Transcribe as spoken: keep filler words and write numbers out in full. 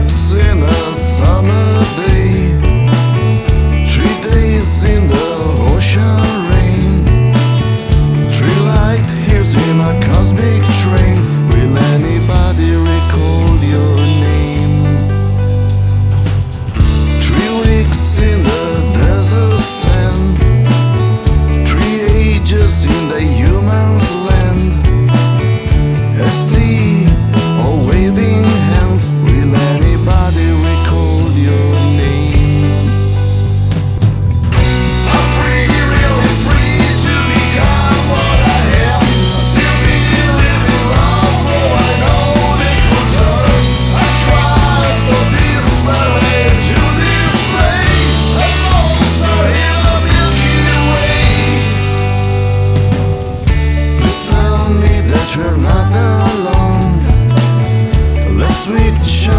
lips in a summer day, three days in the ocean rain, three light years in a cosmic train. Will anybody recall your name? Three weeks in the desert sand, three ages in the human's land. A sea or waving hands. Will anybody recall your name? I'm free, really free to become what I am. Still be living long, though I know they could turn. I try so desperately to display a small star in the Milky Way. Please tell me that you're not alone. Let's switch